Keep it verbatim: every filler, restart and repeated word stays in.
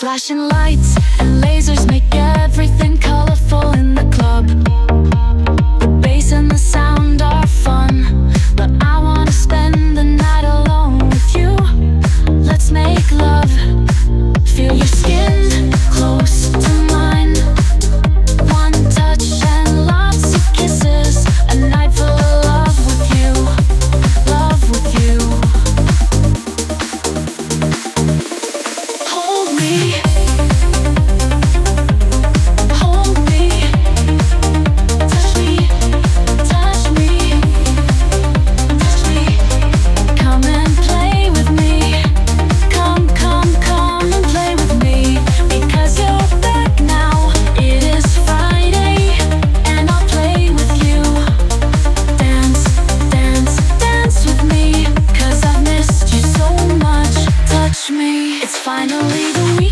Flashing lights and lasers make everything colorful in the club. The bass and the sound are fun, but I wanna spend the night alone with you. Let's make love, feel your skin close to mine. One touch and lots of kisses, a night full of love with you, love with you. Hold me, hold me, touch me, touch me, touch me. Come and play with me, come, come, come and play with me. Because you're back now, it is Friday, and I'll play with you. Dance, dance, dance with me, 'cause I've missed you so much. Touch me, it's finally the weekend.